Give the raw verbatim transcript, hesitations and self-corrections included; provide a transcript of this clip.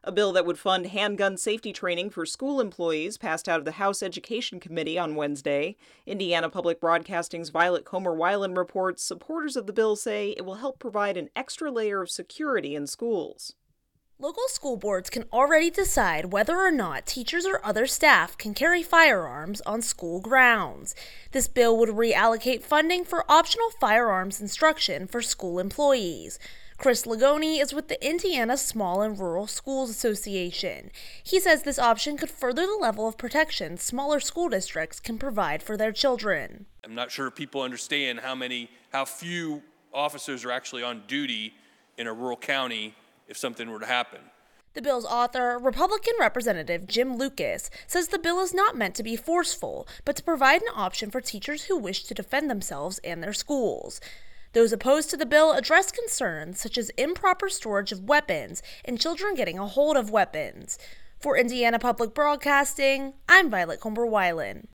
A bill that would fund handgun safety training for school employees passed out of the House Education Committee on Wednesday. Indiana Public Broadcasting's Violet Comer-Weiland reports supporters of the bill say it will help provide an extra layer of security in schools. Local school boards can already decide whether or not teachers or other staff can carry firearms on school grounds. This bill would reallocate funding for optional firearms instruction for school employees. Chris Lagoni is with the Indiana Small and Rural Schools Association. He says this option could further the level of protection smaller school districts can provide for their children. I'm not sure people understand how many, how few officers are actually on duty in a rural county if something were to happen. The bill's author, Republican Representative Jim Lucas, says the bill is not meant to be forceful, but to provide an option for teachers who wish to defend themselves and their schools. Those opposed to the bill address concerns such as improper storage of weapons and children getting a hold of weapons. For Indiana Public Broadcasting, I'm Violet Comer-Weiland.